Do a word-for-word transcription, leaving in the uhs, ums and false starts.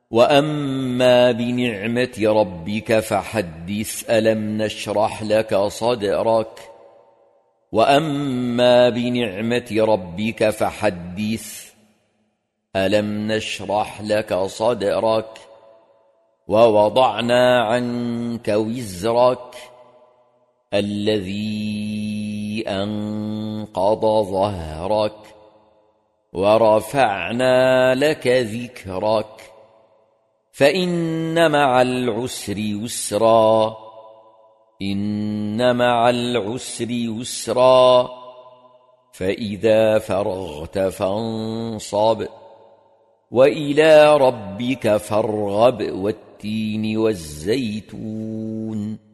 وأما بنعمة ربك فحدث ألم نشرح لك صدرك وأما بنعمة ربك فحدث ألم نشرح لك صدرك ووضعنا عنك وزرك الذي أنقض ظهرك ورفعنا لك ذكرك فإن مع العسر يسرا إن مع العسر يسرا فإذا فرغت فانصب وإلى ربك فارغب والتين والزيتون